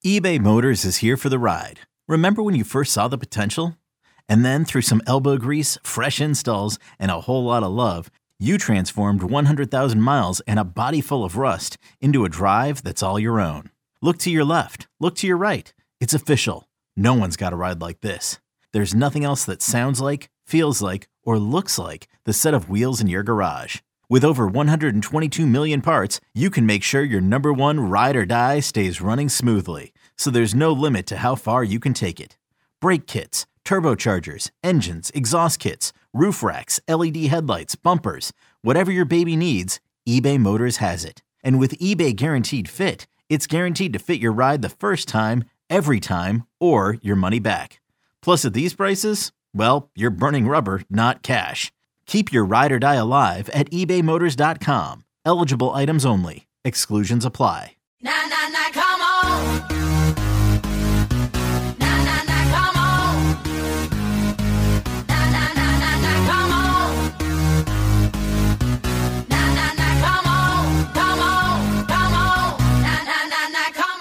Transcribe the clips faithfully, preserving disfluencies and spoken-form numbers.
eBay Motors is here for the ride. Remember when you first saw the potential? And then through some elbow grease, fresh installs, and a whole lot of love, you transformed one hundred thousand miles and a body full of rust into a drive that's all your own. Look to your left. Look to your right. It's official. No one's got a ride like this. There's nothing else that sounds like, feels like, or looks like the set of wheels in your garage. With over one hundred twenty-two million parts, you can make sure your number one ride or die stays running smoothly. So there's no limit to how far you can take it. Brake kits, turbochargers, engines, exhaust kits, roof racks, L E D headlights, bumpers, whatever your baby needs, eBay Motors has it. And with eBay Guaranteed Fit, it's guaranteed to fit your ride the first time, every time, or your money back. Plus at these prices, well, you're burning rubber, not cash. Keep your ride or die alive at ebay motors dot com. Eligible items only. Exclusions apply. Nah, nah, nah, come on. Nah, nah, nah, come on. Nah, nah, nah, nah, nah, come on. Nah, nah, nah, come on. Come on, come on. Nah, nah, nah, nah, come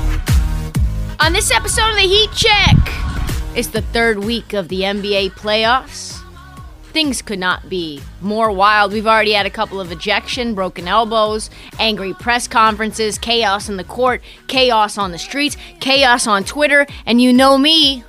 on. On this episode of the Heat Check, it's the third week of the N B A playoffs. Things could not be more wild. We've already had a couple of ejection, broken elbows, angry press conferences, chaos in the court, chaos on the streets, chaos on Twitter, and you know me.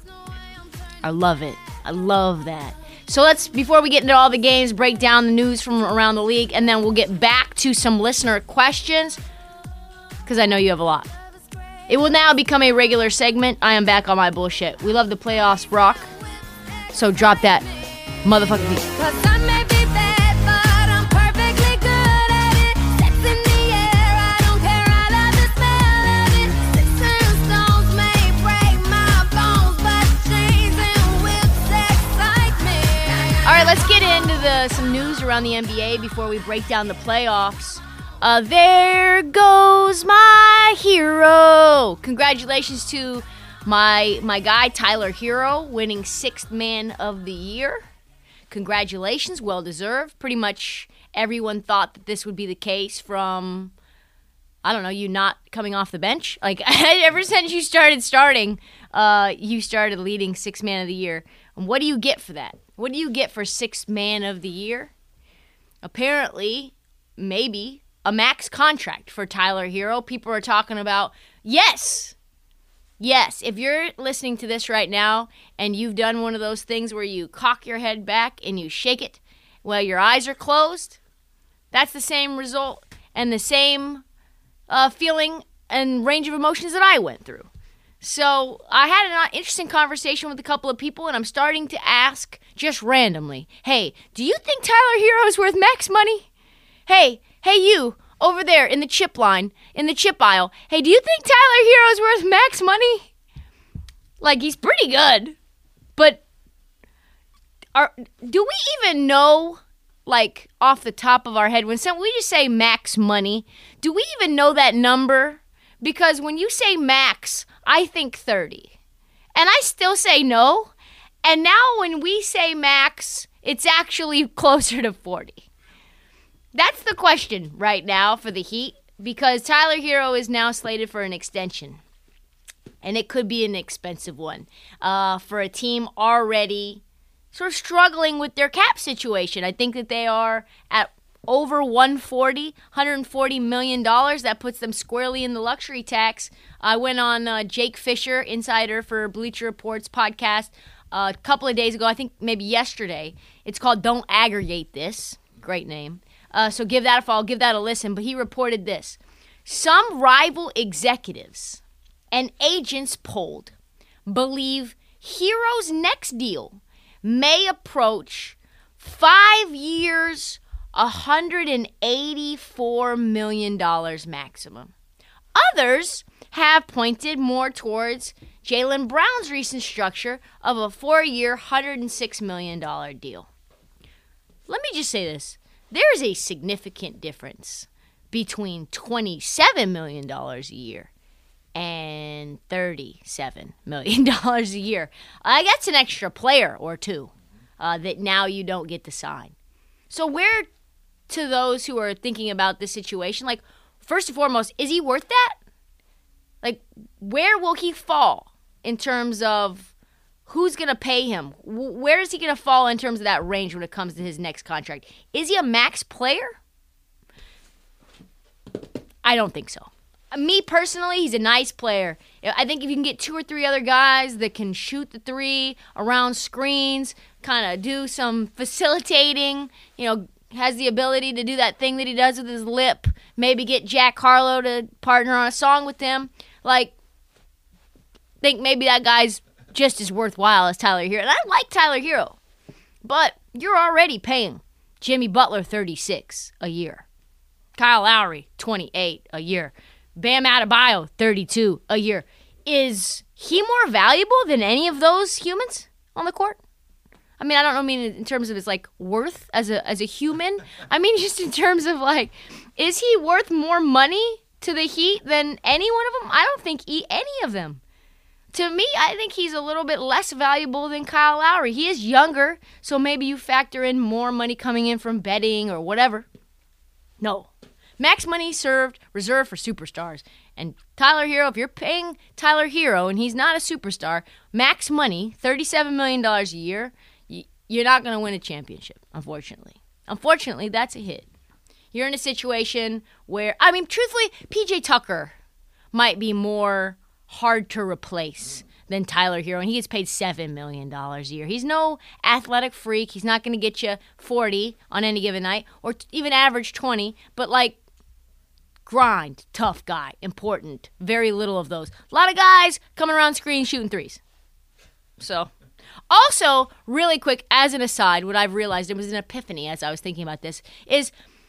I love it. I love that. So let's, before we get into all the games, break down the news from around the league, and then we'll get back to some listener questions, because I know you have a lot. It will now become a regular segment. I am back on my bullshit. We love the playoffs, Brock. So drop that motherfucking beat. Cause I may be bad, but I'm perfectly good at it. Sex in the air, I don't care, I love the smell of it. Sticks and stones may break my bones, but chains and whips excite me. All right, let's get into the some news around the N B A before we break down the playoffs. Uh, there goes my hero. Congratulations to my my guy Tyler Hero winning sixth man of the year. Congratulations, well deserved. Pretty much everyone thought that this would be the case from, I don't know, you not coming off the bench. Like, ever since you started starting, uh, you started leading sixth man of the year. And what do you get for that? What do you get for sixth man of the year? Apparently, maybe, a max contract for Tyler Hero. People are talking about, yes, yes, if you're listening to this right now and you've done one of those things where you cock your head back and you shake it while your eyes are closed, that's the same result and the same uh, feeling and range of emotions that I went through. So I had an interesting conversation with a couple of people, and I'm starting to ask just randomly, hey, do you think Tyler Hero is worth max money? Hey, hey you, over there in the chip line, in the chip aisle. Hey, do you think Tyler Hero's worth max money? Like, he's pretty good. But are do we even know, like, off the top of our head, when some, we just say max money, do we even know that number? Because when you say max, I think thirty. And I still say no. And now when we say max, it's actually closer to forty. That's the question right now for the Heat, because Tyler Hero is now slated for an extension. And it could be an expensive one uh, for a team already sort of struggling with their cap situation. I think that they are at over one forty, one hundred forty million dollars. That puts them squarely in the luxury tax. I went on uh, Jake Fisher, insider for Bleacher Report's podcast, uh, a couple of days ago, I think maybe yesterday. It's called Don't Aggregate This. Great name. Uh, so give that a follow, give that a listen. But he reported this. Some rival executives and agents polled believe Hero's next deal may approach five years, one hundred eighty-four million dollars maximum. Others have pointed more towards Jaylen Brown's recent structure of a four-year, one hundred six million dollars deal. Let me just say this. There is a significant difference between twenty-seven million dollars a year and thirty-seven million dollars a year. Uh, that's an extra player or two uh, that now you don't get to sign. So where, to those who are thinking about this situation, like, first and foremost, is he worth that? Like, where will he fall in terms of who's going to pay him? Where is he going to fall in terms of that range when it comes to his next contract? Is he a max player? I don't think so. Me personally, he's a nice player. I think if you can get two or three other guys that can shoot the three around screens, kind of do some facilitating, you know, has the ability to do that thing that he does with his lip, maybe get Jack Harlow to partner on a song with him, like, think maybe that guy's just as worthwhile as Tyler Hero. And I like Tyler Hero, but you're already paying Jimmy Butler thirty-six a year, Kyle Lowry twenty-eight a year, Bam Adebayo thirty-two a year. Is he more valuable than any of those humans on the court? I mean, I don't know, I mean in terms of his, like, worth as a as a human. I mean just in terms of, like, is he worth more money to the Heat than any one of them? I don't think he, any of them. To me, I think he's a little bit less valuable than Kyle Lowry. He is younger, so maybe you factor in more money coming in from betting or whatever. No. Max money served, reserved for superstars. And Tyler Hero, if you're paying Tyler Hero and he's not a superstar, max money, thirty-seven million dollars a year, you're not going to win a championship, unfortunately. Unfortunately, that's a hit. You're in a situation where, I mean, truthfully, P J Tucker might be more hard to replace than Tyler Hero, and he gets paid seven million dollars a year. He's no athletic freak. He's not going to get you forty on any given night, or t- even average twenty, but, like, grind, tough guy, important, very little of those. A lot of guys coming around screen shooting threes. So, also, really quick, as an aside, what I've realized, it was an epiphany as I was thinking about this, is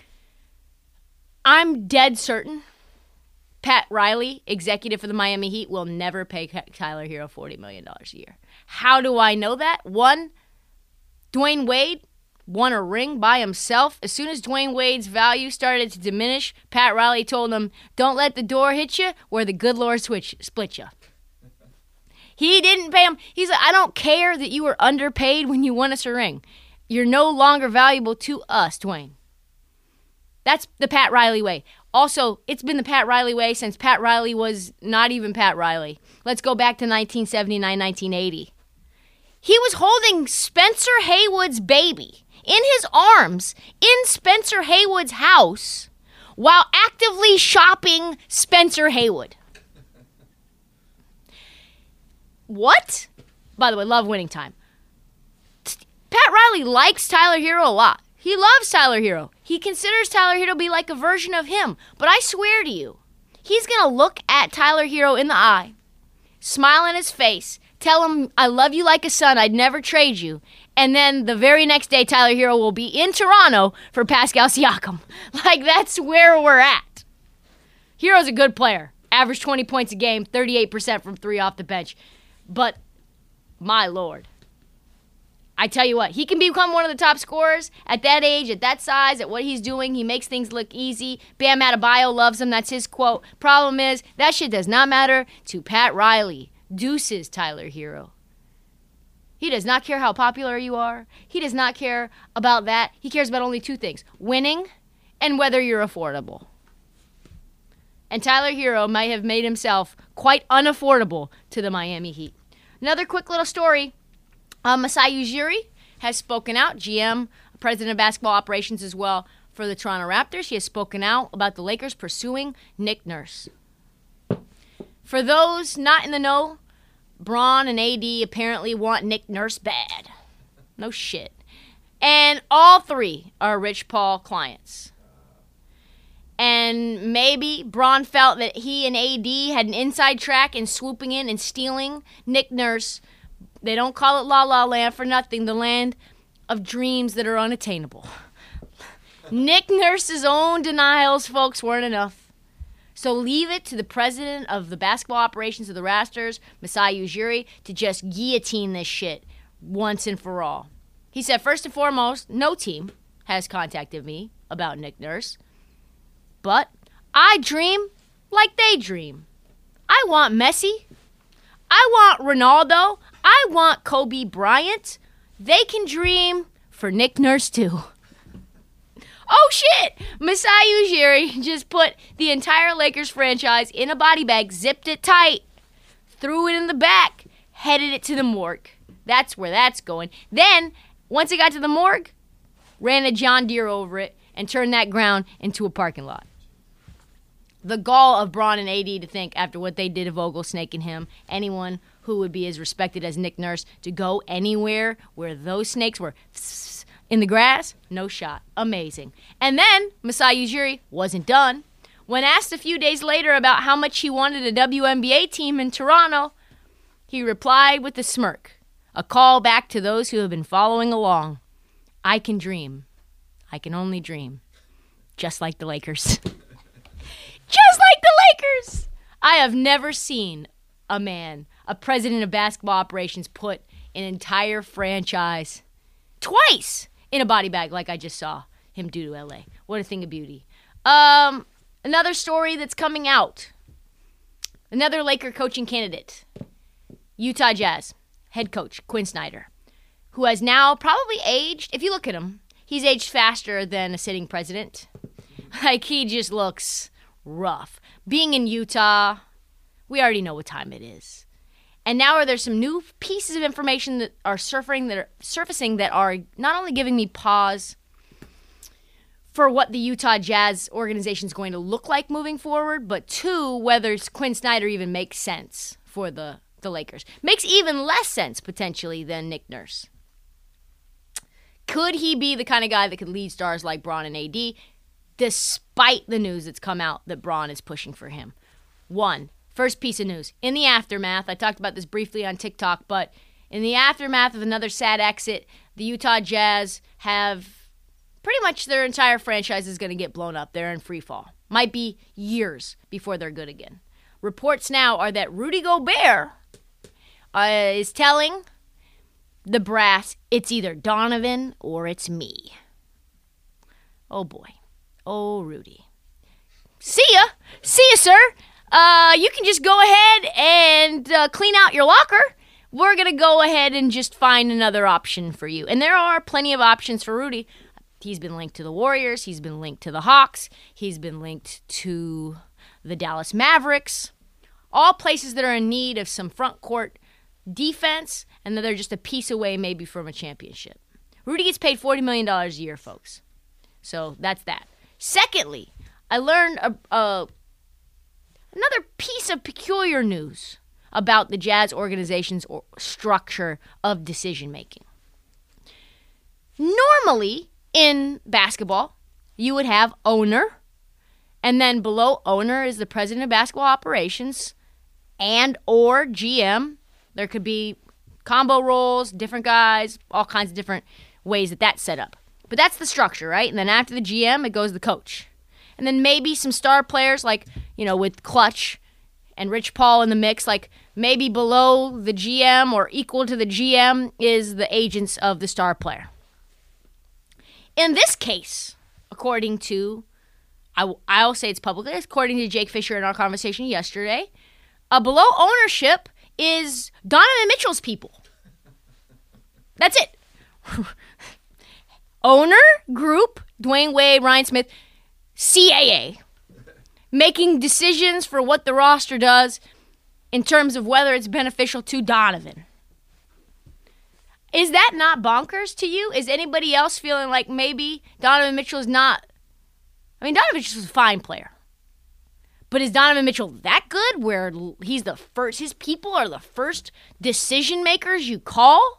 I'm dead certain Pat Riley, executive for the Miami Heat, will never pay Tyler Hero forty million dollars a year. How do I know that? One, Dwayne Wade won a ring by himself. As soon as Dwayne Wade's value started to diminish, Pat Riley told him, don't let the door hit you where the good Lord switch, split you. He didn't pay him. He's like, I don't care that you were underpaid when you won us a ring. You're no longer valuable to us, Dwayne. That's the Pat Riley way. Also, it's been the Pat Riley way since Pat Riley was not even Pat Riley. Let's go back to nineteen seventy-nine, nineteen eighty. He was holding Spencer Haywood's baby in his arms in Spencer Haywood's house while actively shopping Spencer Haywood. What? By the way, love Winning Time. Pat Riley likes Tyler Hero a lot. He loves Tyler Hero. He considers Tyler Hero to be like a version of him. But I swear to you, he's going to look at Tyler Hero in the eye, smile in his face, tell him, I love you like a son, I'd never trade you. And then the very next day, Tyler Hero will be in Toronto for Pascal Siakam. Like, that's where we're at. Hero's a good player. Average twenty points a game, thirty-eight percent from three off the bench. But, my Lord. I tell you what, he can become one of the top scorers at that age, at that size, at what he's doing. He makes things look easy. Bam Adebayo loves him. That's his quote. Problem is, that shit does not matter to Pat Riley. Deuces, Tyler Hero. He does not care how popular you are. He does not care about that. He cares about only two things, winning and whether you're affordable. And Tyler Hero might have made himself quite unaffordable to the Miami Heat. Another quick little story. Uh, Masai Ujiri has spoken out, G M, president of basketball operations as well for the Toronto Raptors. He has spoken out about the Lakers pursuing Nick Nurse. For those not in the know, Braun and A D apparently want Nick Nurse bad. No shit. And all three are Rich Paul clients. And maybe Braun felt that he and A D had an inside track in swooping in and stealing Nick Nurse. They don't call it La La Land for nothing, the land of dreams that are unattainable. Nick Nurse's own denials, folks, weren't enough. So leave it to the president of the basketball operations of the Raptors, Masai Ujiri, to just guillotine this shit once and for all. He said, first and foremost, no team has contacted me about Nick Nurse. But I dream like they dream. I want Messi. I want Ronaldo. I want Kobe Bryant. They can dream for Nick Nurse too. Oh shit! Masai Ujiri just put the entire Lakers franchise in a body bag, zipped it tight, threw it in the back, headed it to the morgue. That's where that's going. Then, once it got to the morgue, ran a John Deere over it and turned that ground into a parking lot. The gall of Braun and A D to think, after what they did to Vogel, snaking him, anyone who would be as respected as Nick Nurse, to go anywhere where those snakes were in the grass, no shot. Amazing. And then Masai Ujiri wasn't done. When asked a few days later about how much he wanted a W N B A team in Toronto, he replied with a smirk, a call back to those who have been following along. I can dream. I can only dream. Just like the Lakers. Just like the Lakers! I have never seen a man, a president of basketball operations, put an entire franchise twice in a body bag like I just saw him do to L A. What a thing of beauty. Um, another story that's coming out. Another Laker coaching candidate. Utah Jazz head coach Quinn Snyder, who has now probably aged, if you look at him, he's aged faster than a sitting president. Like, he just looks rough. Being in Utah, we already know what time it is. And now are there some new pieces of information that are surfacing that are surfacing that are not only giving me pause for what the Utah Jazz organization is going to look like moving forward, but two, whether Quinn Snyder even makes sense for the, the Lakers. Makes even less sense, potentially, than Nick Nurse. Could he be the kind of guy that could lead stars like Braun and A D, despite the news that's come out that Braun is pushing for him? One, first piece of news. In the aftermath, I talked about this briefly on TikTok, but in the aftermath of another sad exit, the Utah Jazz have pretty much their entire franchise is going to get blown up. They're in free fall. Might be years before they're good again. Reports now are that Rudy Gobert uh, is telling the brass, it's either Donovan or it's me. Oh, boy. Oh, Rudy. See ya. See ya, sir. Uh, you can just go ahead and uh, clean out your locker. We're going to go ahead and just find another option for you. And there are plenty of options for Rudy. He's been linked to the Warriors. He's been linked to the Hawks. He's been linked to the Dallas Mavericks. All places that are in need of some front court defense, and that they're just a piece away maybe from a championship. Rudy gets paid forty million dollars a year, folks. So that's that. Secondly, I learned a, a, another piece of peculiar news about the Jazz organization's or structure of decision-making. Normally, in basketball, you would have owner, and then below owner is the president of basketball operations and or G M. There could be combo roles, different guys, all kinds of different ways that that's set up. But that's the structure, right? And then after the G M, it goes the coach. And then maybe some star players like, you know, with Clutch and Rich Paul in the mix, like maybe below the G M or equal to the G M is the agents of the star player. In this case, according to, I, I'll say it's publicly, according to Jake Fisher in our conversation yesterday, uh, below ownership is Donovan Mitchell's people. That's it. Owner, group, Dwayne Wade, Ryan Smith, C A A, making decisions for what the roster does in terms of whether it's beneficial to Donovan. Is that not bonkers to you? Is anybody else feeling like maybe Donovan Mitchell is not... I mean, Donovan Mitchell is a fine player. But is Donovan Mitchell that good where he's the first, his people are the first decision makers you call?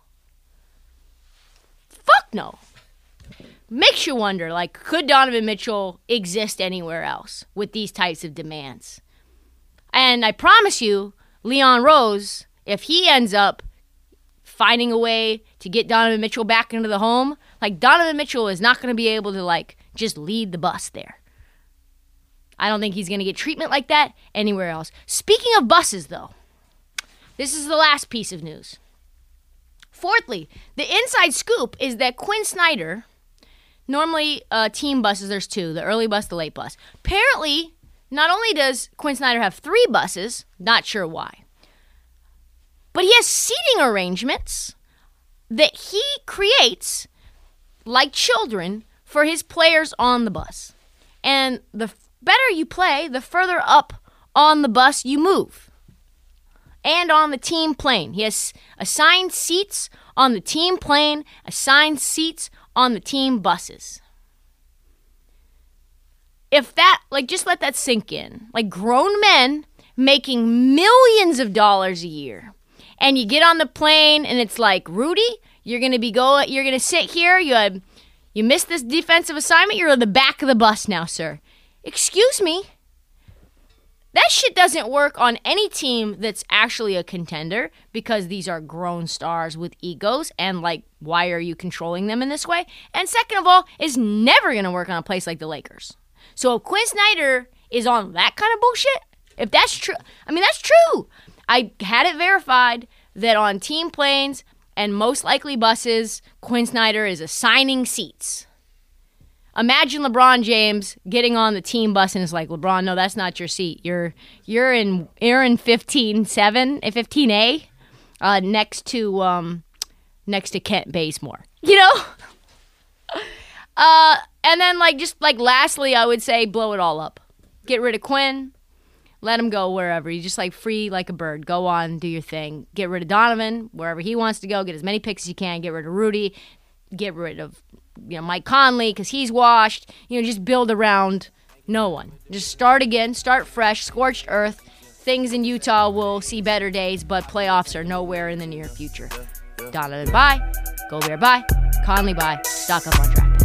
Fuck no. Makes you wonder, like, could Donovan Mitchell exist anywhere else with these types of demands? And I promise you, Leon Rose, if he ends up finding a way to get Donovan Mitchell back into the home, like, Donovan Mitchell is not going to be able to, like, just lead the bus there. I don't think he's going to get treatment like that anywhere else. Speaking of buses, though, this is the last piece of news. Fourthly, the inside scoop is that Quinn Snyder, normally uh, team buses, there's two, the early bus, the late bus. Apparently, not only does Quinn Snyder have three buses, not sure why, but he has seating arrangements that he creates, like children, for his players on the bus. And the better you play, the further up on the bus you move. and on the team plane. He has assigned seats on the team plane, assigned seats on the team buses. If that, like, just let that sink in. Like, grown men making millions of dollars a year. And you get on the plane and it's like, Rudy, you're going to be go. You're going to sit here. You had, you missed this defensive assignment. You're at the back of the bus now, sir. Excuse me. That shit doesn't work on any team that's actually a contender because these are grown stars with egos and, like, why are you controlling them in this way? And second of all, it's never going to work on a place like the Lakers. So if Quinn Snyder is on that kind of bullshit, if that's true, I mean, that's true. I had it verified that on team planes and most likely buses, Quinn Snyder is assigning seats. Imagine LeBron James getting on the team bus and it's like, LeBron, no, that's not your seat. You're you're in you're in fifteen seven, fifteen A, uh, next to um, next to Kent Bazemore. You know? uh, and then like just like lastly, I would say blow it all up. Get rid of Quinn. Let him go wherever. You just like free like a bird. Go on, do your thing. Get rid of Donovan wherever he wants to go. Get as many picks as you can. Get rid of Rudy. Get rid of you know Mike Conley because he's washed. You know, just build around no one. Just start again. Start fresh. Scorched earth. Things in Utah will see better days, but playoffs are nowhere in the near future. Donovan, bye. Gobert, bye. Conley, bye. Stock up on draft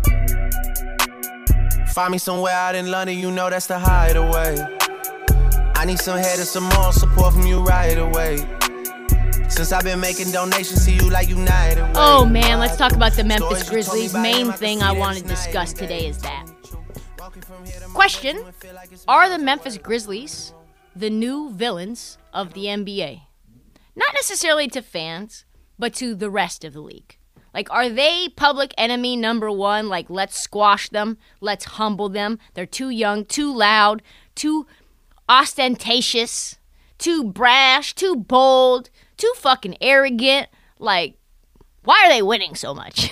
picks. Find me somewhere out in London, you know that's the hideaway. I need some head and some more support from you right away. Since I've been making donations to you like United Way. Oh man, let's talk about the Memphis Grizzlies. Main thing I want to discuss today is that. Question, are the Memphis Grizzlies the new villains of the N B A? Not necessarily to fans, but to the rest of the league. Like, are they public enemy number one? Like, let's squash them. Let's humble them. They're too young, too loud, too ostentatious, too brash, too bold, too fucking arrogant. Like, why are they winning so much?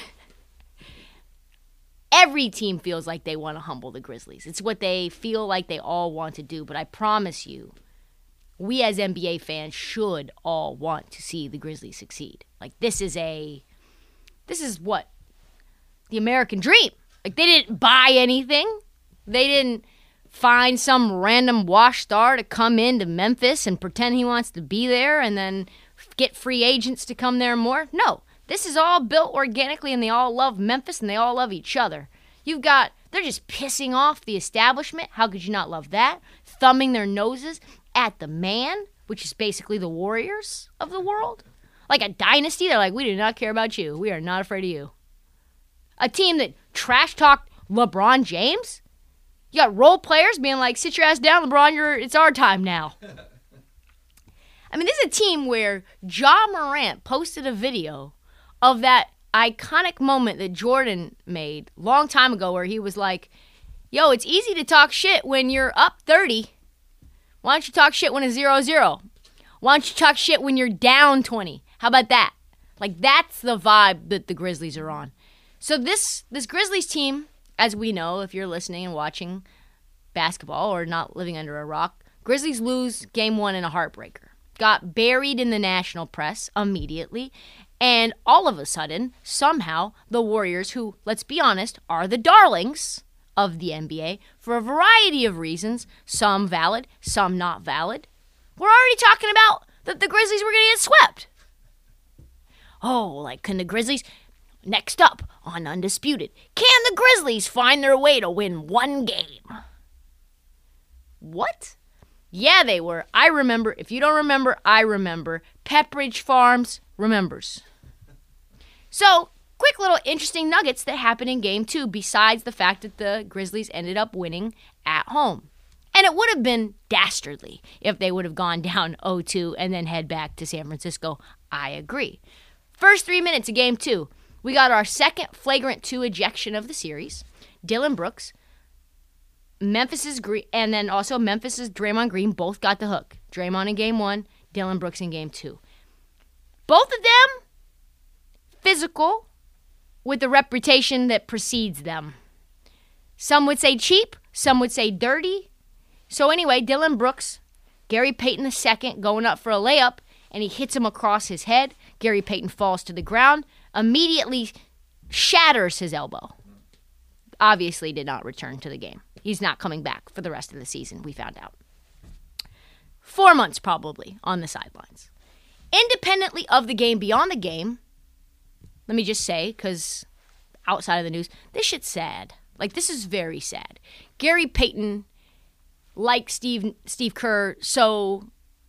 Every team feels like they want to humble the Grizzlies. It's what they feel like they all want to do. But I promise you, we as N B A fans should all want to see the Grizzlies succeed. Like, this is a, this is what? The American dream. Like, they didn't buy anything. They didn't find some random wash star to come into Memphis and pretend he wants to be there and then get free agents to come there more. No, this is all built organically and they all love Memphis and they all love each other. You've got, they're just pissing off the establishment. How could you not love that? Thumbing their noses at the man, which is basically the Warriors of the world. Like a dynasty, they're like, we do not care about you. We are not afraid of you. A team that trash-talked LeBron James? You got role players being like, sit your ass down, LeBron, you're, it's our time now. I mean, this is a team where Ja Morant posted a video of that iconic moment that Jordan made a long time ago where he was like, yo, it's easy to talk shit when you're up thirty. Why don't you talk shit when it's zero zero? Why don't you talk shit when you're down twenty? How about that? Like, that's the vibe that the Grizzlies are on. So this this Grizzlies team, as we know, if you're listening and watching basketball or not living under a rock, Grizzlies lose game one in a heartbreaker. Got buried in the national press immediately. And all of a sudden, somehow, the Warriors, who, let's be honest, are the darlings of the N B A, for a variety of reasons, some valid, some not valid, we're already talking about that the Grizzlies were going to get swept. Oh, like, can the Grizzlies... Next up on Undisputed, can the Grizzlies find their way to win one game? What? Yeah, they were. I remember. If you don't remember, I remember. Pepperidge Farms remembers. So, quick little interesting nuggets that happened in game two, besides the fact that the Grizzlies ended up winning at home. And it would have been dastardly if they would have gone down oh two and then head back to San Francisco. I agree. First three minutes of game two, we got our second flagrant two ejection of the series. Dillon Brooks, Memphis's Green, and then also Memphis's Draymond Green both got the hook. Draymond in game one, Dillon Brooks in game two. Both of them physical with the reputation that precedes them. Some would say cheap, some would say dirty. So anyway, Dillon Brooks Gary Payton the second going up for a layup, and he hits him across his head. Gary Payton falls to the ground, immediately shatters his elbow. Obviously did not return to the game. He's not coming back for the rest of the season, we found out. Four months probably on the sidelines. Independently of the game, beyond the game, let me just say, because outside of the news, this shit's sad. Like, this is very sad. Gary Payton, like Steve Steve Kerr, so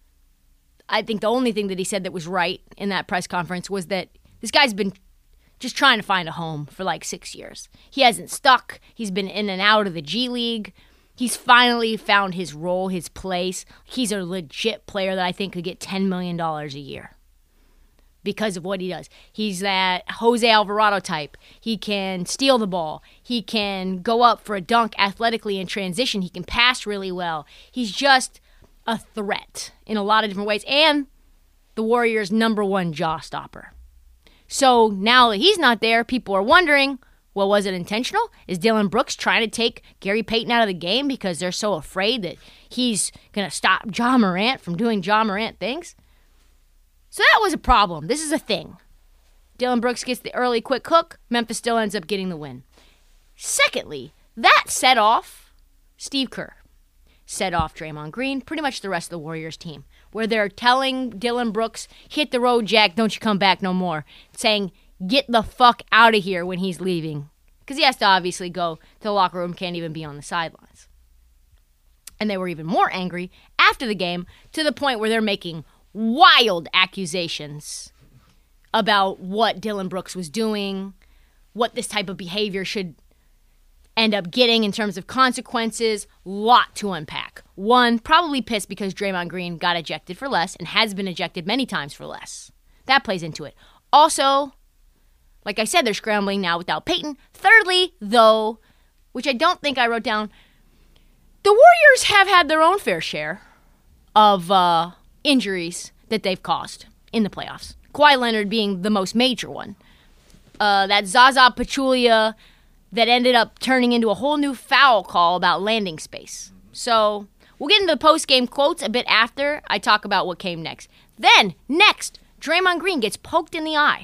I think the only thing that he said that was right in that press conference was that this guy's been just trying to find a home for like six years. He hasn't stuck. He's been in and out of the G League. He's finally found his role, his place. He's a legit player that I think could get ten million dollars a year because of what he does. He's that Jose Alvarado type. He can steal the ball. He can go up for a dunk athletically in transition. He can pass really well. He's just a threat in a lot of different ways. And the Warriors' number one jaw stopper. So now that he's not there, people are wondering, well, was it intentional? Is Dillon Brooks trying to take Gary Payton out of the game because they're so afraid that he's going to stop Ja Morant from doing Ja Morant things? So that was a problem. This is a thing. Dillon Brooks gets the early quick hook. Memphis still ends up getting the win. Secondly, that set off Steve Kerr. Set off Draymond Green, pretty much the rest of the Warriors team, where they're telling Dillon Brooks, hit the road, Jack, don't you come back no more. Saying, get the fuck out of here when he's leaving. Because he has to obviously go to the locker room, can't even be on the sidelines. And they were even more angry after the game to the point where they're making wild accusations about what Dillon Brooks was doing, what this type of behavior should end up getting in terms of consequences. Lot to unpack. One, probably pissed because Draymond Green got ejected for less and has been ejected many times for less. That plays into it. Also, like I said, they're scrambling now without Payton. Thirdly, though, which I don't think I wrote down, the Warriors have had their own fair share of uh, injuries that they've caused in the playoffs. Kawhi Leonard being the most major one. Uh, that Zaza Pachulia that ended up turning into a whole new foul call about landing space. So we'll get into the post-game quotes a bit after I talk about what came next. Then, next, Draymond Green gets poked in the eye,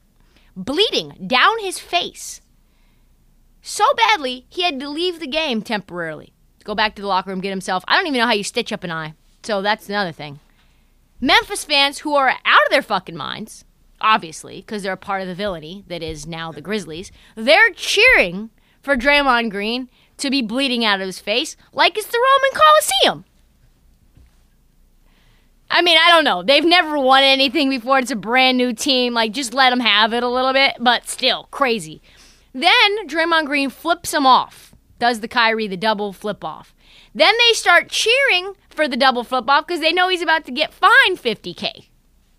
bleeding down his face. So badly, he had to leave the game temporarily. Go back to the locker room, get himself. I don't even know how you stitch up an eye. So that's another thing. Memphis fans who are out of their fucking minds, obviously, because they're a part of the villainy that is now the Grizzlies, they're cheering for Draymond Green to be bleeding out of his face like it's the Roman Coliseum. I mean, I don't know. They've never won anything before. It's a brand new team. Like, just let them have it a little bit, but still, crazy. Then Draymond Green flips him off, does the Kyrie, the double flip off. Then they start cheering for the double flip off because they know he's about to get fined fifty K.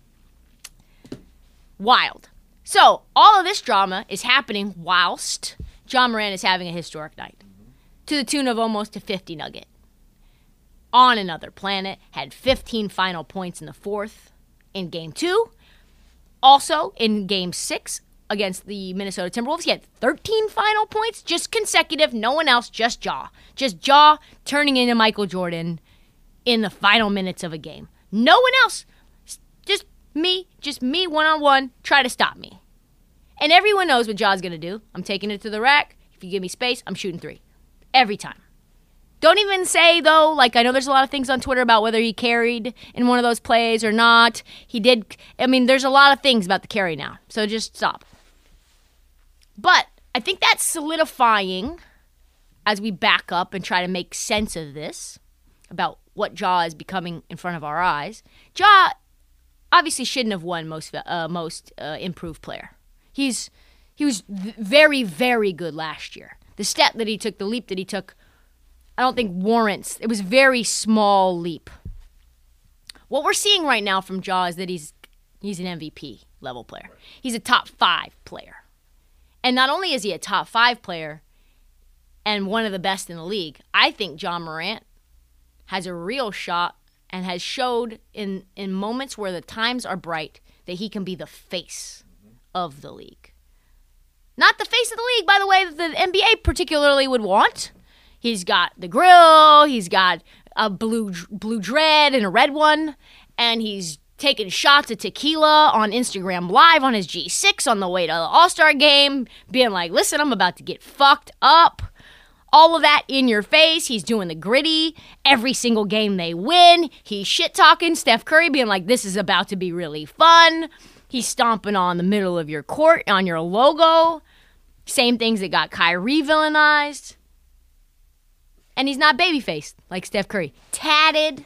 Wild. So, all of this drama is happening whilst Ja Morant is having a historic night to the tune of almost a fifty nugget. On another planet, had fifteen final points in the fourth in game two. Also, in game six against the Minnesota Timberwolves, he had thirteen final points, just consecutive, no one else, just Ja. Just Ja turning into Michael Jordan in the final minutes of a game. No one else. Just me, just me one-on-one, try to stop me. And everyone knows what Ja's going to do. I'm taking it to the rack. If you give me space, I'm shooting three. Every time. Don't even say, though, like, I know there's a lot of things on Twitter about whether he carried in one of those plays or not. He did. I mean, there's a lot of things about the carry now. So just stop. But I think that's solidifying as we back up and try to make sense of this, about what Ja is becoming in front of our eyes. Ja obviously shouldn't have won most uh, most uh, improved player. He's he was very, very good last year. The step that he took, the leap that he took, I don't think warrants. It was a very small leap. What we're seeing right now from Ja is that he's he's an M V P level player. He's a top five player. And not only is he a top five player and one of the best in the league, I think Ja Morant has a real shot and has showed in, in moments where the times are bright that he can be the face of the league. Not the face of the league, by the way, that the N B A particularly would want. He's got the grill. He's got a blue blue dread and a red one, and he's taking shots of tequila on Instagram Live on his G six on the way to the All-Star game, being like, listen, I'm about to get fucked up. All of that in your face. He's doing the gritty. Every single game they win, he's shit-talking Steph Curry, being like, this is about to be really fun. He's stomping on the middle of your court, on your logo. Same things that got Kyrie villainized. And he's not baby-faced like Steph Curry. Tatted.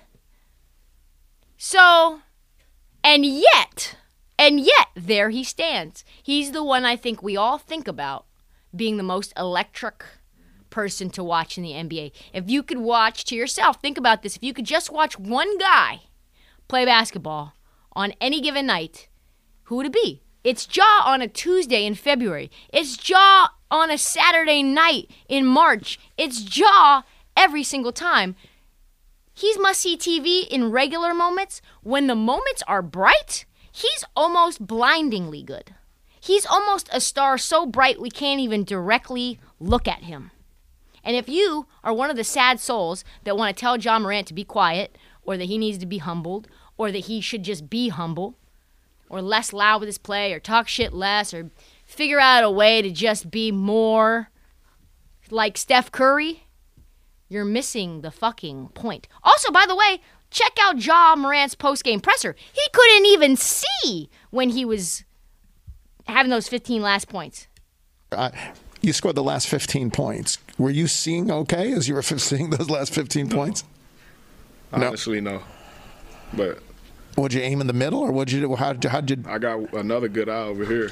So... And yet, and yet, there he stands. He's the one I think we all think about being the most electric person to watch in the N B A. If you could watch to yourself, think about this. If you could just watch one guy play basketball on any given night, who would it be? It's Ja on a Tuesday in February. It's Ja on a Saturday night in March. It's Ja every single time. He's must-see T V in regular moments. When the moments are bright, he's almost blindingly good. He's almost a star so bright we can't even directly look at him. And if you are one of the sad souls that want to tell Ja Morant to be quiet, or that he needs to be humbled, or that he should just be humble, or less loud with his play, or talk shit less, or figure out a way to just be more like Steph Curry, you're missing the fucking point. Also, by the way, check out Ja Morant's post-game presser. He couldn't even see when he was having those fifteen last points. Uh, you scored the last fifteen points. Were you seeing okay as you were seeing those last fifteen no. points? Honestly, no. no. But would you aim in the middle, or would you? How how'd you? I got another good eye over here.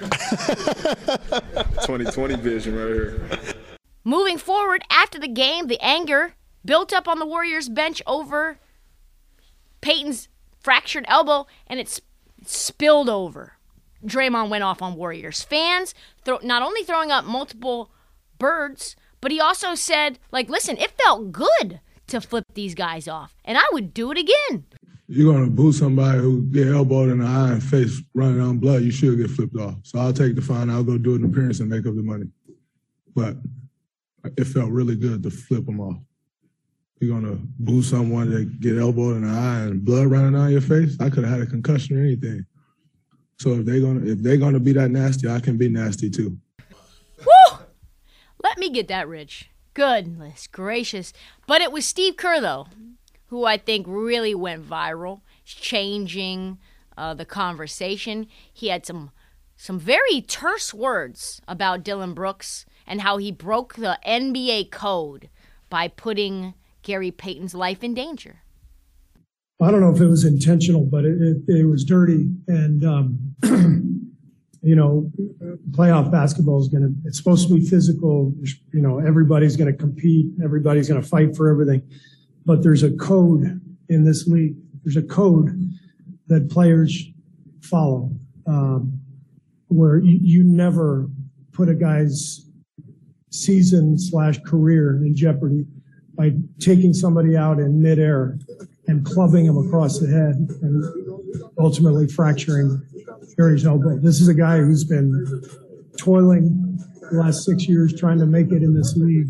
twenty twenty vision right here. Moving forward, after the game, the anger built up on the Warriors bench over Peyton's fractured elbow, and it sp- spilled over. Draymond went off on Warriors fans, throw- not only throwing up multiple birds, but he also said, like, listen, it felt good to flip these guys off, and I would do it again. If you're going to boo somebody who get elbowed in the eye and face running on blood, you should get flipped off. So I'll take the fine. I'll go do an appearance and make up the money. But it felt really good to flip them off. You're going to boo someone that get elbowed in the eye and blood running down your face? I could have had a concussion or anything. So if they're going to if they're going to be that nasty, I can be nasty too. Woo! Let me get that, Rich. Goodness gracious. But it was Steve Kerr, though, who I think really went viral, changing uh, the conversation. He had some some very terse words about Dillon Brooks and how he broke the N B A code by putting Gary Payton's life in danger. I don't know if it was intentional, but it, it, it was dirty. And, um, you know, playoff basketball is going to, it's supposed to be physical. You know, everybody's going to compete. Everybody's going to fight for everything. But there's a code in this league. There's a code that players follow, um, where you, you never put a guy's season slash career in jeopardy by taking somebody out in midair and clubbing him across the head and ultimately fracturing Gary's elbow. This is a guy who's been toiling the last six years trying to make it in this league.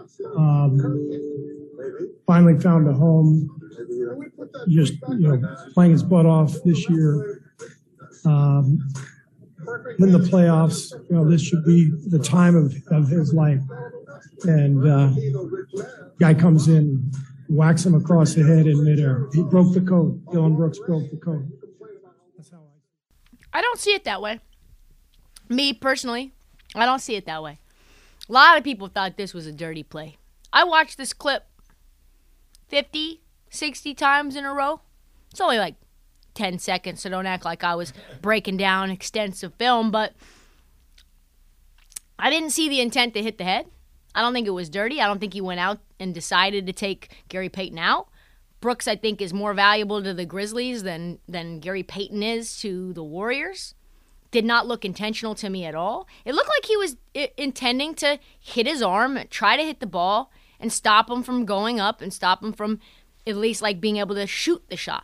Um, finally found a home, just, you know, playing his butt off this year. Um, in the playoffs, you know, this should be the time of, of his life. And uh, guy comes in, whacks him across the head in midair. He broke the code. Dillon Brooks broke the code. That's how I I don't see it that way. Me, personally, I don't see it that way. A lot of people thought this was a dirty play. I watched this clip fifty, sixty times in a row. It's only like ten seconds, so don't act like I was breaking down extensive film, but I didn't see the intent to hit the head. I don't think it was dirty. I don't think he went out and decided to take Gary Payton out. Brooks, I think, is more valuable to the Grizzlies than, than Gary Payton is to the Warriors. Did not look intentional to me at all. It looked like he was I- intending to hit his arm, try to hit the ball, and stop him from going up and stop him from at least like being able to shoot the shot.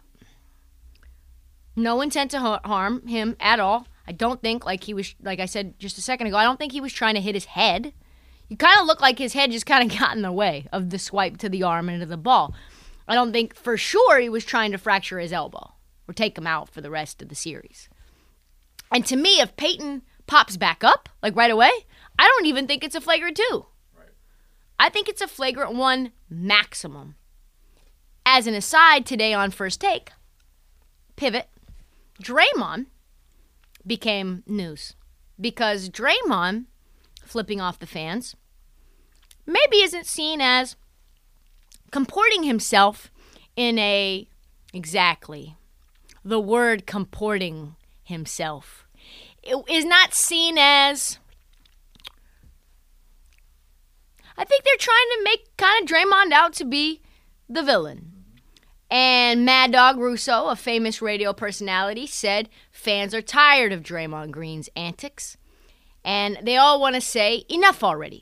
No intent to ha- harm him at all. I don't think, like he was, like I said just a second ago, I don't think he was trying to hit his head. He kind of looked like his head just kind of got in the way of the swipe to the arm and to the ball. I don't think for sure he was trying to fracture his elbow or take him out for the rest of the series. And to me, if Peyton pops back up, like right away, I don't even think it's a flagrant two. Right. I think it's a flagrant one maximum. As an aside, today on First Take, pivot, Draymond became news. Because Draymond, flipping off the fans, maybe isn't seen as comporting himself in a, exactly, the word comporting himself. It is not seen as, I think they're trying to make kind of Draymond out to be the villain. And Mad Dog Russo, a famous radio personality, said fans are tired of Draymond Green's antics. And they all want to say, enough already.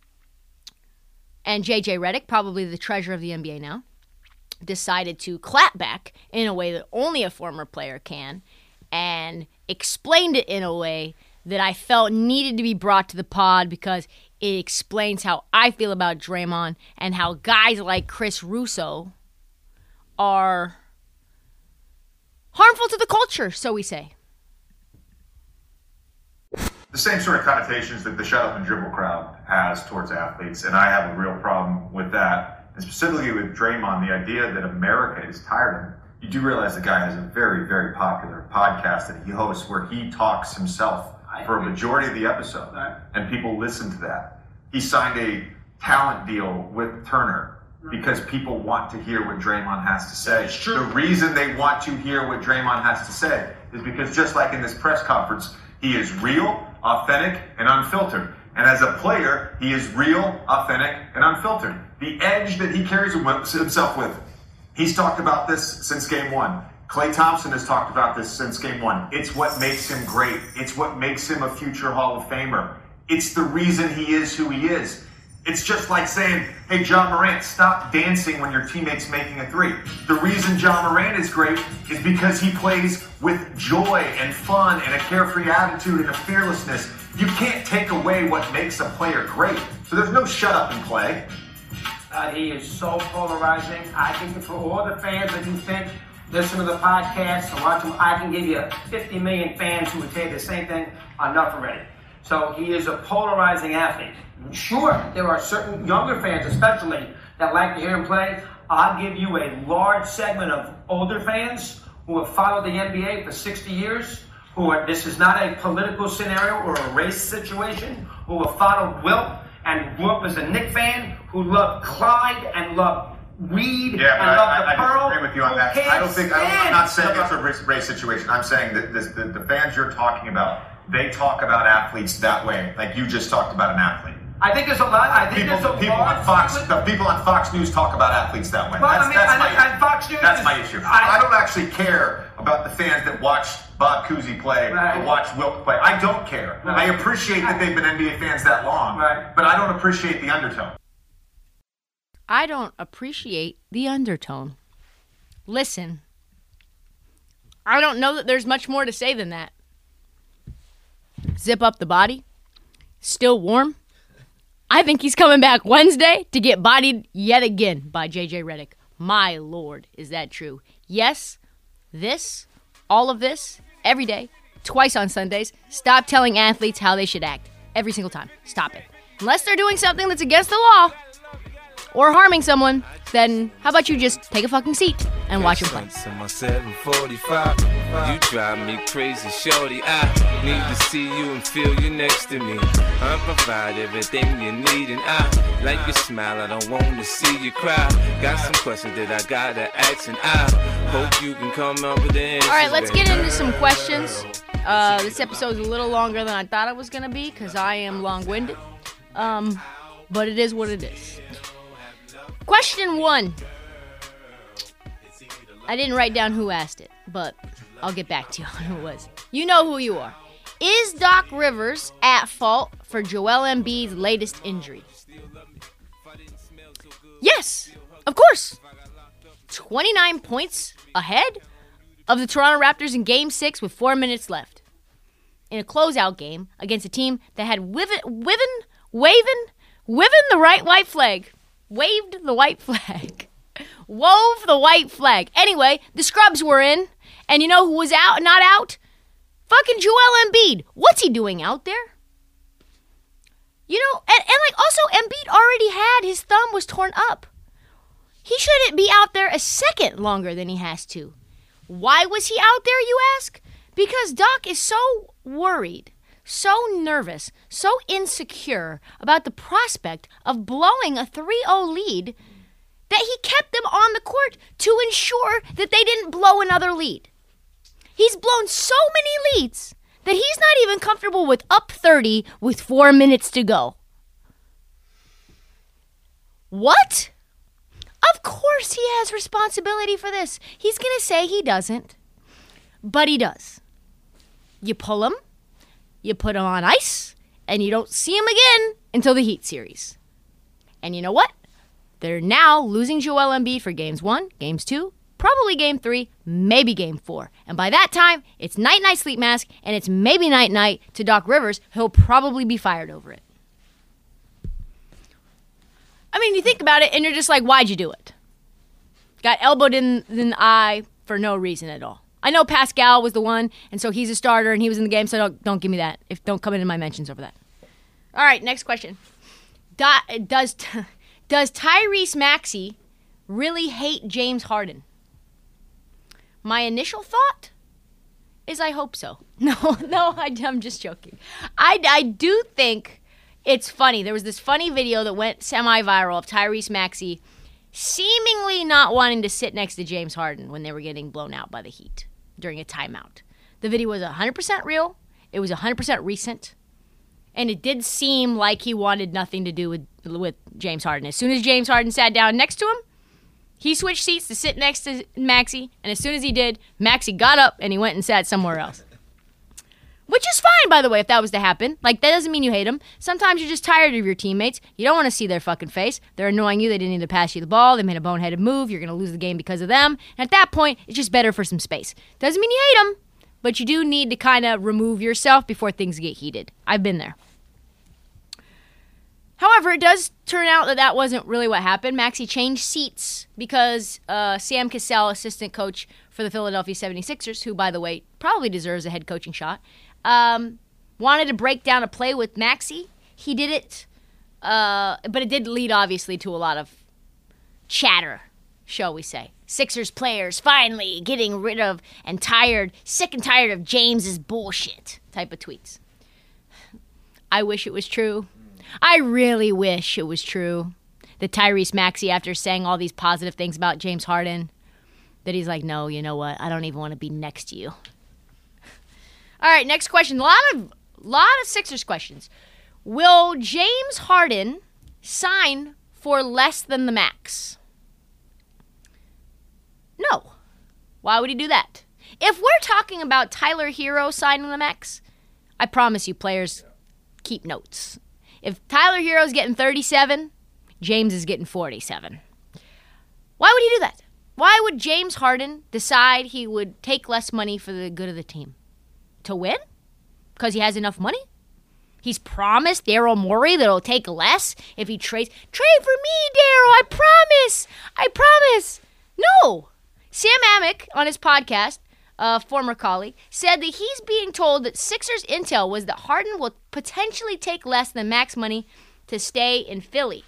And J J Redick, probably the treasurer of the N B A now, decided to clap back in a way that only a former player can, and explained it in a way that I felt needed to be brought to the pod because it explains how I feel about Draymond and how guys like Chris Russo are harmful to the culture, so we say. The same sort of connotations that the shut up and dribble crowd has towards athletes, and I have a real problem with that. And specifically with Draymond, the idea that America is tired of him. You do realize the guy has a very, very popular podcast that he hosts where he talks himself for a majority of the episode, and people listen to that. He signed a talent deal with Turner because people want to hear what Draymond has to say. It's true. The reason they want to hear what Draymond has to say is because just like in this press conference, he is real, authentic, and unfiltered. And as a player, he is real, authentic, and unfiltered. The edge that he carries himself with, he's talked about this since game one. Klay Thompson has talked about this since game one. It's what makes him great. It's what makes him a future Hall of Famer. It's the reason he is who he is. It's just like saying, hey, John Morant, stop dancing when your teammate's making a three. The reason John Morant is great is because he plays with joy and fun and a carefree attitude and a fearlessness. You can't take away what makes a player great. So there's no shut up and play. Uh, he is so polarizing. I think that for all the fans that you think, listen to the podcast and watch him, I can give you fifty million fans who would say the same thing, enough already. So he is a polarizing athlete. Sure, there are certain younger fans especially that like to hear him play. I'll give you a large segment of older fans who have followed the N B A for sixty years, who are, this is not a political scenario or a race situation, who have followed Wilt and grew up as a Knicks fan, who love Clyde and love Reed yeah, and love I, the I, Pearl. I disagree with you on that. I don't think, I don't, I'm not saying it's a race, race situation. I'm saying that this, the, the fans you're talking about, they talk about athletes that way, like you just talked about an athlete. I think there's a lot. I think people, there's a people large on Fox. segment. The people on Fox News talk about athletes that way. Well, that's I mean, that's and, my and issue. Fox News That's is, my issue. I, I don't actually care about the fans that watch Bob Cousy play right. or watch Wilt play. I don't care. Right. I appreciate that they've been N B A fans that long, right. but I don't appreciate the undertone. I don't appreciate the undertone. Listen, I don't know that there's much more to say than that. Zip up the body. Still warm. I think he's coming back Wednesday to get bodied yet again by J J Redick. My Lord, is that true? Yes, this, all of this, every day, twice on Sundays. Stop telling athletes how they should act. Every single time. Stop it. Unless they're doing something that's against the law or harming someone, then how about you just take a fucking seat and watch him play? My seven forty-five, you drive me crazy, shorty. I need to see you and feel you next to me. I provide everything you need, and I like your smile. I don't want to see you cry. Got some questions that I gotta ask, and I hope you can come up with the answers. All right, let's get into some questions. Uh, this episode's a little longer than I thought it was gonna be because I am long-winded. Um, but it is what it is. Question one. I didn't write down who asked it, but I'll get back to you on who it was. You know who you are. Is Doc Rivers at fault for Joel Embiid's latest injury? Yes, of course. twenty-nine points ahead of the Toronto Raptors in Game six with four minutes left. In a closeout game against a team that had wiven, wiven, waving, waving the right white flag. Waved the white flag wove the white flag. Anyway, the scrubs were in, and you know who was out, not out? Fucking Joel Embiid. What's he doing out there? You know, and, and like also Embiid already had, his thumb was torn up. He shouldn't be out there a second longer than he has to. Why was he out there, you ask? Because Doc is so worried, so nervous, so insecure about the prospect of blowing a three oh lead that he kept them on the court to ensure that they didn't blow another lead. He's blown so many leads that he's not even comfortable with up thirty with four minutes to go. What? Of course he has responsibility for this. He's going to say he doesn't, but he does. You pull him, you put him on ice, and you don't see him again until the Heat series. And you know what? They're now losing Joel Embiid for games one, games two, probably game three, maybe game four. And by that time, it's night-night sleep mask, and it's maybe night-night to Doc Rivers. He'll probably be fired over it. I mean, you think about it, and you're just like, why'd you do it? Got elbowed in, in the eye for no reason at all. I know Pascal was the one, and so he's a starter, and he was in the game, so don't, don't give me that. If Don't come into my mentions over that. All right, next question. Do, does, does Tyrese Maxey really hate James Harden? My initial thought is I hope so. No, no, I, I'm just joking. I, I do think it's funny. There was this funny video that went semi-viral of Tyrese Maxey seemingly not wanting to sit next to James Harden when they were getting blown out by the Heat during a timeout. The video was one hundred percent real. It was one hundred percent recent. And it did seem like he wanted nothing to do with, with James Harden. As soon as James Harden sat down next to him, he switched seats to sit next to Maxey. And as soon as he did, Maxey got up and he went and sat somewhere else. Which is fine, by the way, if that was to happen. Like, that doesn't mean you hate them. Sometimes you're just tired of your teammates. You don't want to see their fucking face. They're annoying you. They didn't need to pass you the ball. They made a boneheaded move. You're going to lose the game because of them. And at that point, it's just better for some space. Doesn't mean you hate them, but you do need to kind of remove yourself before things get heated. I've been there. However, it does turn out that that wasn't really what happened. Maxey changed seats because uh, Sam Cassell, assistant coach for the Philadelphia seventy-sixers, who, by the way, probably deserves a head coaching shot, Um, wanted to break down a play with Maxey. He did it, uh, but it did lead, obviously, to a lot of chatter, shall we say. Sixers players finally getting rid of and tired, sick and tired of James's bullshit type of tweets. I wish it was true. I really wish it was true that Tyrese Maxey, after saying all these positive things about James Harden, that he's like, no, you know what? I don't even want to be next to you. All right, next question. A lot of lot of Sixers questions. Will James Harden sign for less than the max? No. Why would he do that? If we're talking about Tyler Hero signing the max, I promise you, players, keep notes. If Tyler Hero's getting thirty-seven, James is getting forty-seven. Why would he do that? Why would James Harden decide he would take less money for the good of the team? To win? Because he has enough money? He's promised Daryl Morey that he'll take less if he trades. Trade for me, Daryl, I promise. I promise. No. Sam Amick, on his podcast, a former colleague, said that he's being told that Sixers intel was that Harden will potentially take less than max money to stay in Philly.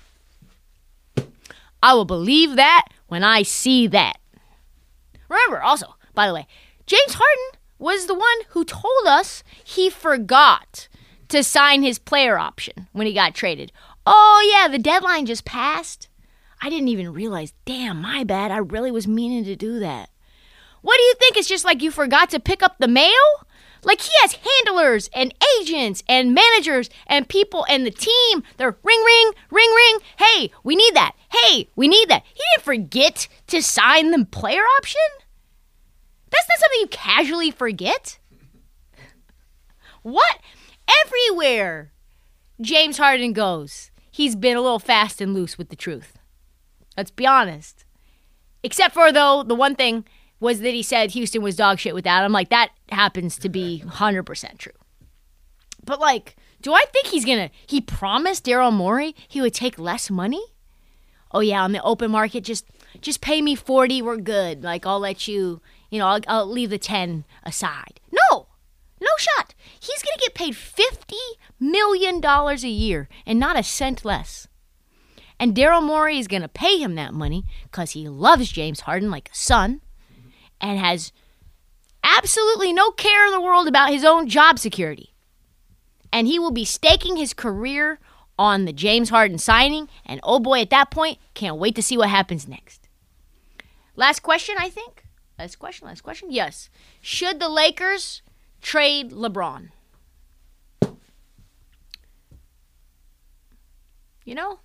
I will believe that when I see that. Remember, also, by the way, James Harden was the one who told us he forgot to sign his player option when he got traded. Oh, yeah, the deadline just passed. I didn't even realize. Damn, my bad. I really was meaning to do that. What do you think? It's just like you forgot to pick up the mail? Like, he has handlers and agents and managers and people and the team. They're ring, ring, ring, ring. Hey, we need that. Hey, we need that. He didn't forget to sign the player option? That's not something you casually forget. What? Everywhere James Harden goes, he's been a little fast and loose with the truth. Let's be honest. Except for, though, the one thing was that he said Houston was dog shit without him. Like, that happens to be one hundred percent true. But, like, do I think he's going to... He promised Daryl Morey he would take less money? Oh, yeah, on the open market, just just pay me forty, we're good. Like, I'll let you, you know, I'll, I'll leave the ten aside. No, no shot. He's going to get paid fifty million dollars a year and not a cent less. And Daryl Morey is going to pay him that money because he loves James Harden like a son and has absolutely no care in the world about his own job security. And he will be staking his career on the James Harden signing. And oh boy, at that point, can't wait to see what happens next. Last question, I think. Last question, last question. Yes. Should the Lakers trade LeBron? You know,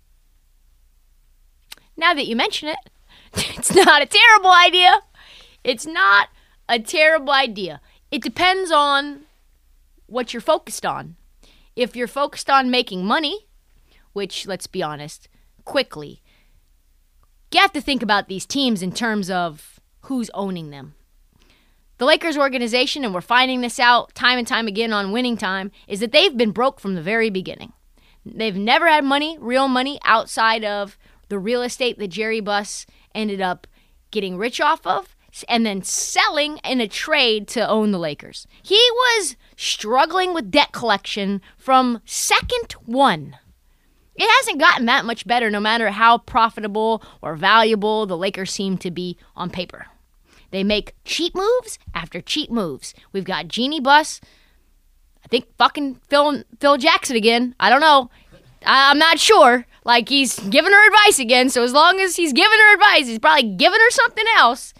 now that you mention it, it's not a terrible idea. It's not a terrible idea. It depends on what you're focused on. If you're focused on making money, which, let's be honest, quickly, you have to think about these teams in terms of who's owning them. The Lakers organization, and we're finding this out time and time again on Winning Time, is that they've been broke from the very beginning. They've never had money, real money, outside of the real estate that Jerry Buss ended up getting rich off of and then selling in a trade to own the Lakers. He was struggling with debt collection from second one. It hasn't gotten that much better, no matter how profitable or valuable the Lakers seem to be on paper. They make cheap moves after cheap moves. We've got Jeannie Buss, I think fucking Phil, Phil Jackson again. I don't know. I, I'm not sure. Like, he's giving her advice again, so as long as he's giving her advice, he's probably giving her something else.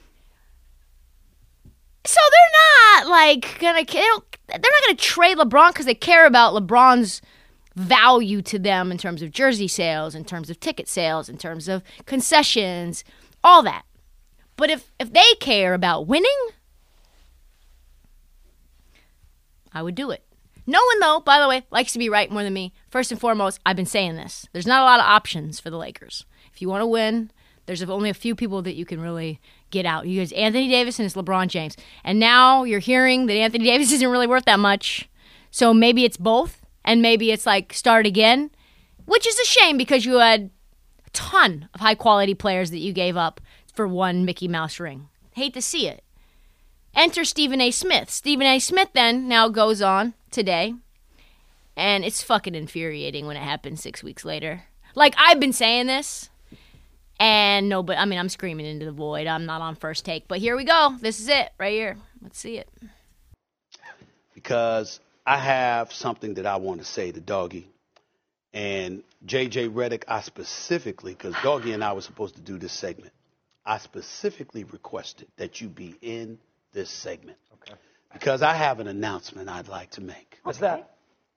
So they're not, like, gonna, they don't, they're not gonna trade LeBron because they care about LeBron's value to them in terms of jersey sales, in terms of ticket sales, in terms of concessions, all that. But if, if they care about winning, I would do it. No one, though, by the way, likes to be right more than me. First and foremost, I've been saying this. There's not a lot of options for the Lakers. If you want to win, there's only a few people that you can really get out. You guys, Anthony Davis and it's LeBron James. And now you're hearing that Anthony Davis isn't really worth that much. So maybe it's both, and maybe it's like start again, which is a shame because you had a ton of high-quality players that you gave up for one Mickey Mouse ring. Hate to see it. Enter Stephen A. Smith. Stephen A. Smith then now goes on today, and it's fucking infuriating when it happens six weeks later. Like, I've been saying this, and no, but I mean, I'm screaming into the void. I'm not on First Take, but here we go. This is it right here. Let's see it. Because I have something that I want to say to Doggy and J J Redick. I specifically, because Doggy and I were supposed to do this segment, I specifically requested that you be in this segment. Okay. Because I have an announcement I'd like to make. What's that?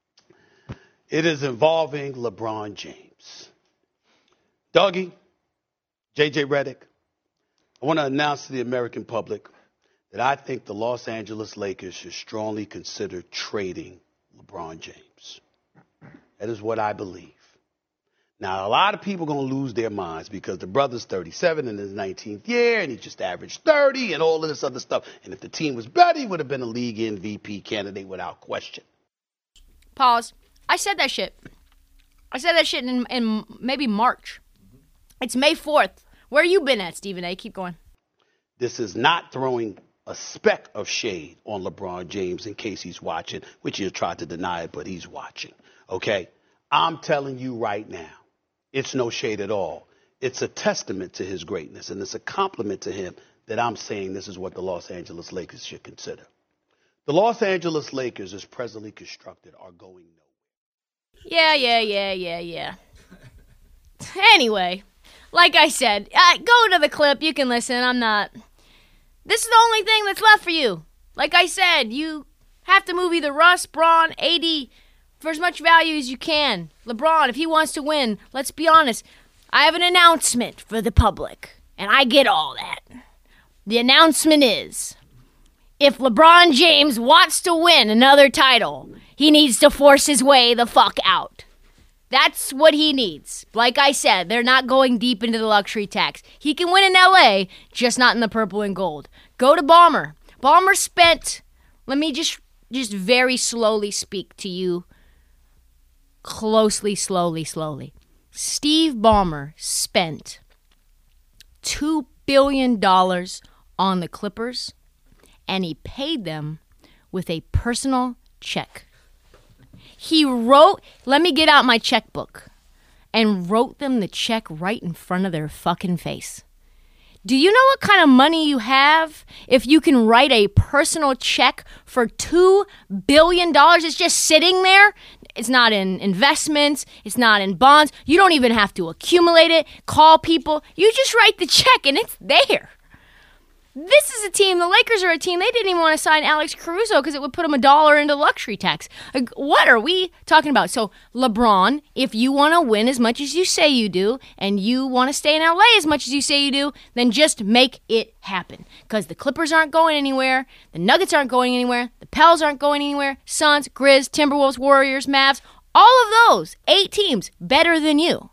It is involving LeBron James. Doggy, J J Redick, I want to announce to the American public that I think the Los Angeles Lakers should strongly consider trading LeBron James. That is what I believe. Now, a lot of people are going to lose their minds because the brother's thirty-seven in his nineteenth year, and he just averaged thirty and all of this other stuff. And if the team was better, he would have been a league M V P candidate without question. Pause. I said that shit. I said that shit in, in maybe March. It's May fourth. Where you been at, Stephen A? Keep going. This is not throwing a speck of shade on LeBron James in case he's watching, which he'll try to deny it, but he's watching. Okay? I'm telling you right now. It's no shade at all. It's a testament to his greatness, and it's a compliment to him that I'm saying this is what the Los Angeles Lakers should consider. The Los Angeles Lakers, as presently constructed, are going nowhere. Yeah, yeah, yeah, yeah, yeah. Anyway, like I said, uh, go to the clip. You can listen. I'm not. This is the only thing that's left for you. Like I said, you have to move either Russ, Braun, A D for as much value as you can. LeBron, if he wants to win, let's be honest, I have an announcement for the public, and I get all that. The announcement is, if LeBron James wants to win another title, he needs to force his way the fuck out. That's what he needs. Like I said, they're not going deep into the luxury tax. He can win in L A, just not in the purple and gold. Go to Ballmer. Ballmer spent, let me just, just very slowly speak to you. Closely, slowly, slowly. Steve Ballmer spent two billion dollars on the Clippers, and he paid them with a personal check. He wrote, let me get out my checkbook, and wrote them the check right in front of their fucking face. Do you know what kind of money you have if you can write a personal check for two billion dollars? It's just sitting there. It's not in investments. It's not in bonds. You don't even have to accumulate it, call people. You just write the check and it's there. This is a team, the Lakers are a team, they didn't even want to sign Alex Caruso because it would put them a dollar into luxury tax. Like, what are we talking about? So, LeBron, if you want to win as much as you say you do, and you want to stay in L A as much as you say you do, then just make it happen. Because the Clippers aren't going anywhere, the Nuggets aren't going anywhere, the Pels aren't going anywhere, Suns, Grizz, Timberwolves, Warriors, Mavs, all of those, eight teams, better than you.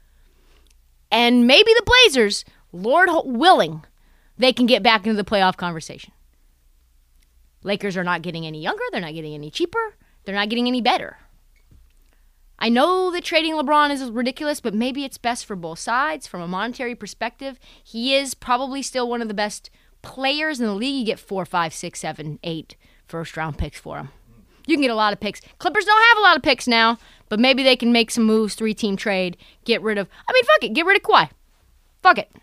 And maybe the Blazers, Lord willing, they can get back into the playoff conversation. Lakers are not getting any younger. They're not getting any cheaper. They're not getting any better. I know that trading LeBron is ridiculous, but maybe it's best for both sides. From a monetary perspective, he is probably still one of the best players in the league. You get four, five, six, seven, eight first-round picks for him. You can get a lot of picks. Clippers don't have a lot of picks now, but maybe they can make some moves, three-team trade, get rid of... I mean, fuck it. Get rid of Kawhi. Fuck it.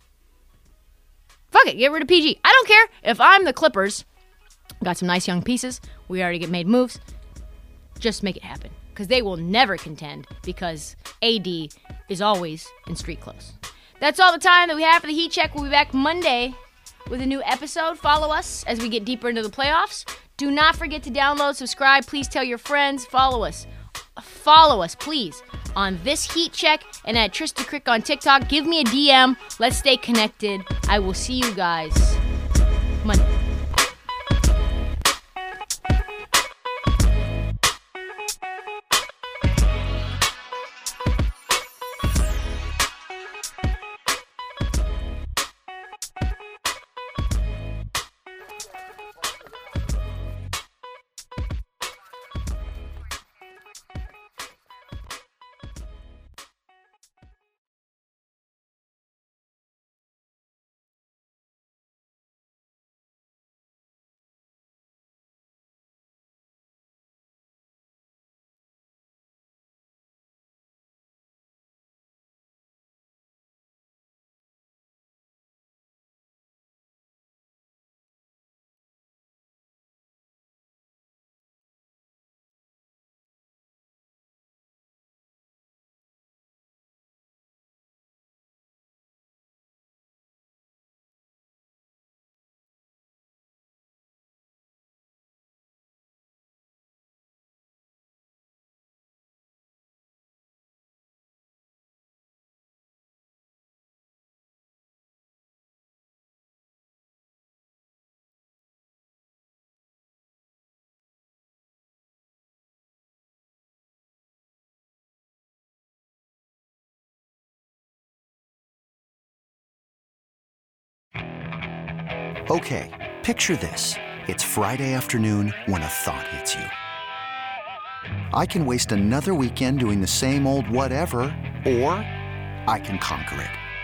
Fuck it, get rid of P G. I don't care if I'm the Clippers. Got some nice young pieces. We already get made moves. Just make it happen. Because they will never contend because A D is always in street clothes. That's all the time that we have for the Heat Check. We'll be back Monday with a new episode. Follow us as we get deeper into the playoffs. Do not forget to download, subscribe. Please tell your friends. Follow us. Follow us, please, on This Heat Check and at Trista Crick on TikTok. Give me a D M. Let's stay connected. I will see you guys Monday. Okay, picture this. It's Friday afternoon when a thought hits you. I can waste another weekend doing the same old whatever, or I can conquer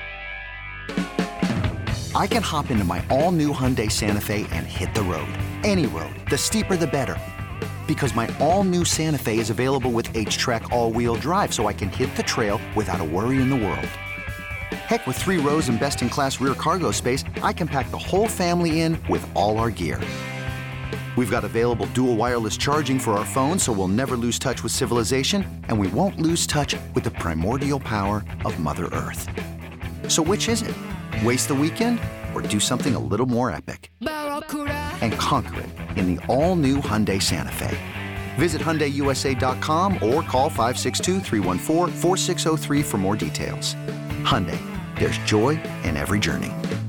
it. I can hop into my all-new Hyundai Santa Fe and hit the road. Any road. The steeper, the better. Because my all-new Santa Fe is available with H-Track all-wheel drive, so I can hit the trail without a worry in the world. Heck, with three rows and best-in-class rear cargo space, I can pack the whole family in with all our gear. We've got available dual wireless charging for our phones, so we'll never lose touch with civilization, and we won't lose touch with the primordial power of Mother Earth. So which is it? Waste the weekend or do something a little more epic? And conquer it in the all-new Hyundai Santa Fe. Visit Hyundai U S A dot com or call five six two, three one four, four six zero three for more details. Hyundai, there's joy in every journey.